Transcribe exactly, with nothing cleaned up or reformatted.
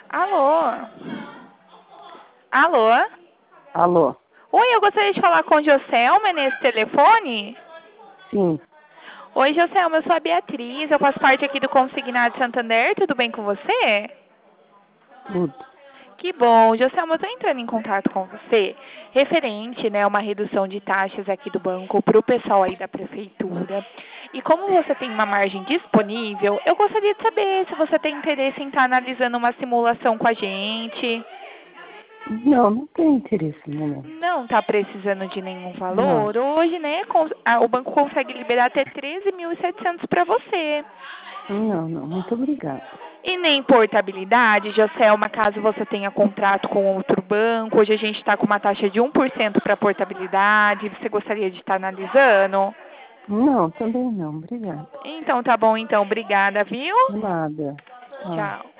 Alô? Alô? Alô? Oi, eu gostaria de falar com o Joselma nesse telefone. Sim, Oi, Joselma, eu sou a Beatriz, eu faço parte aqui do Consignado Santander, tudo bem com você? tudo. Que bom, Joselma, eu estou entrando em contato com você, referente, né, a uma redução de taxas aqui do banco para o pessoal aí da prefeitura. E como você tem uma margem disponível, eu gostaria de saber se você tem interesse em estar analisando uma simulação com a gente. Não, não tenho interesse no momento. Não está precisando de nenhum Não, valor. Hoje, né, cons- a- o banco consegue liberar até treze mil e setecentos para você. não, não. Muito obrigada. E nem portabilidade, Joselma, caso você tenha contrato com outro banco, hoje a gente está com uma taxa de um por cento para portabilidade, você gostaria de estar analisando? Não, também não. Obrigada. Então tá bom, então, obrigada, viu? Nada. Tchau. Tchau.